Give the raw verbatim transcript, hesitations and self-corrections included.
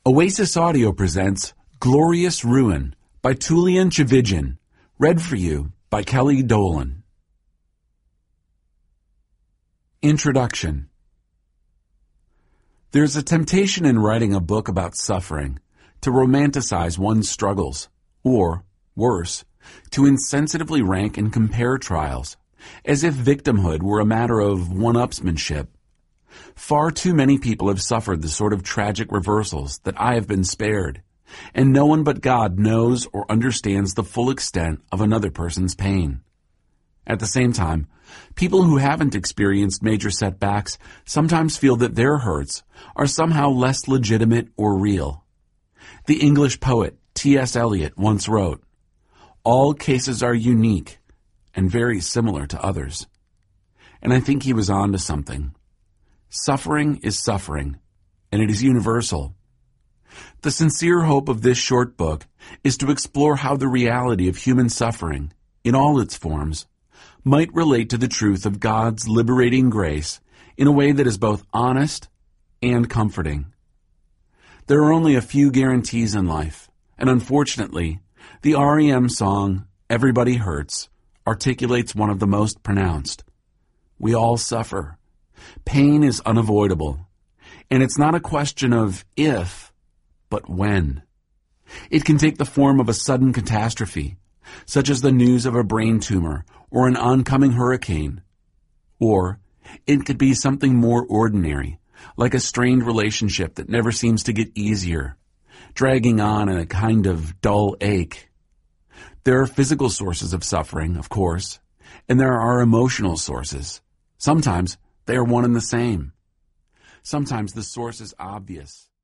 Oasis Audio presents Glorious Ruin by Tullian Tchividjian, read for you by Kelly Dolan. Introduction. There's a temptation in writing a book about suffering to romanticize one's struggles, or, worse, to insensitively rank and compare trials, as if victimhood were a matter of one-upsmanship. Far too many people have suffered the sort of tragic reversals that I have been spared, and no one but God knows or understands the full extent of another person's pain. At the same time, people who haven't experienced major setbacks sometimes feel that their hurts are somehow less legitimate or real. The English poet T S Eliot once wrote, "All cases are unique and very similar to others." And I think he was on to something. Suffering is suffering, and it is universal. The sincere hope of this short book is to explore how the reality of human suffering, in all its forms, might relate to the truth of God's liberating grace in a way that is both honest and comforting. There are only a few guarantees in life, and unfortunately, the R E M song, "Everybody Hurts," articulates one of the most pronounced. We all suffer. Pain is unavoidable, and it's not a question of if, but when. It can take the form of a sudden catastrophe, such as the news of a brain tumor or an oncoming hurricane. Or it could be something more ordinary, like a strained relationship that never seems to get easier, dragging on in a kind of dull ache. There are physical sources of suffering, of course, and there are emotional sources. Sometimes they are one and the same. Sometimes the source is obvious.